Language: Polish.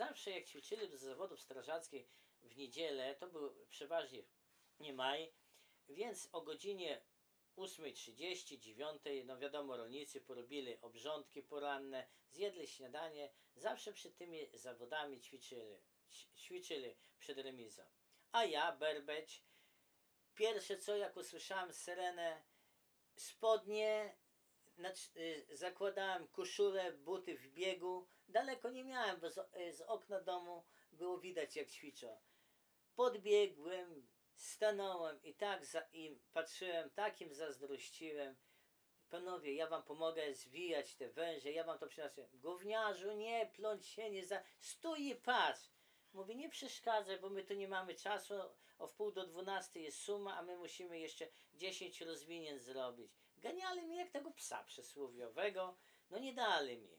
zawsze jak ćwiczyli do zawodów strażackich w niedzielę, to był przeważnie nie maj, więc o godzinie 8:30, 9:00, no wiadomo, rolnicy porobili obrządki poranne, zjedli śniadanie, zawsze przed tymi zawodami ćwiczyli przed remizą. A ja, Berbeć, pierwsze co, jak usłyszałem syrenę, spodnie, zakładałem koszulę, buty w biegu, daleko nie miałem, bo z okna domu było widać jak ćwiczą. Podbiegłem, stanąłem i tak im patrzyłem, takim zazdrościłem. Panowie, ja wam pomogę zwijać te węże, ja wam to przyniosę. Gówniarzu, nie pląć się, stój i patrz. Mówię, nie przeszkadzaj, bo my tu nie mamy czasu, o 11:45 jest suma, a my musimy jeszcze 10 rozwinięć zrobić. Ganiali mnie jak tego psa przysłowiowego, no nie dali mi.